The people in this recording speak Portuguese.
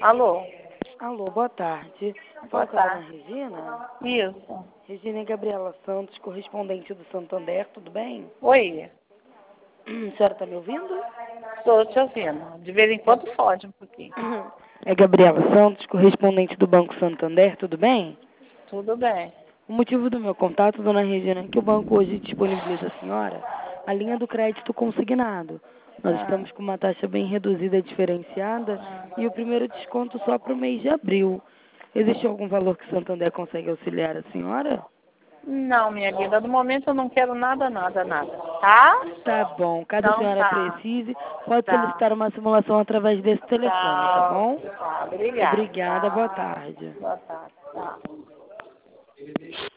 Alô? Alô, boa tarde. Boa Fala com a dona tarde. Regina. Isso. Regina e Gabriela Santos, correspondente do Santander, tudo bem? Oi. A senhora está me ouvindo? Estou te ouvindo. De vez em quando fode um pouquinho. É Gabriela Santos, correspondente do Banco Santander, tudo bem? Tudo bem. O motivo do meu contato, dona Regina, é que o banco hoje disponibiliza à senhora a linha do crédito consignado. Nós Ah, estamos com uma taxa bem reduzida e diferenciada e o primeiro desconto só para o mês de abril. Existe algum valor que o Santander consegue auxiliar a senhora? não, minha vida. No momento eu não quero nada, nada, nada. Tá? Tá bom. Caso a Então senhora tá. precise, pode Tá. solicitar uma simulação através desse telefone, tá Tá. bom? Tá. Obrigada. Obrigada, boa Tá. tarde. Boa tarde. Tá.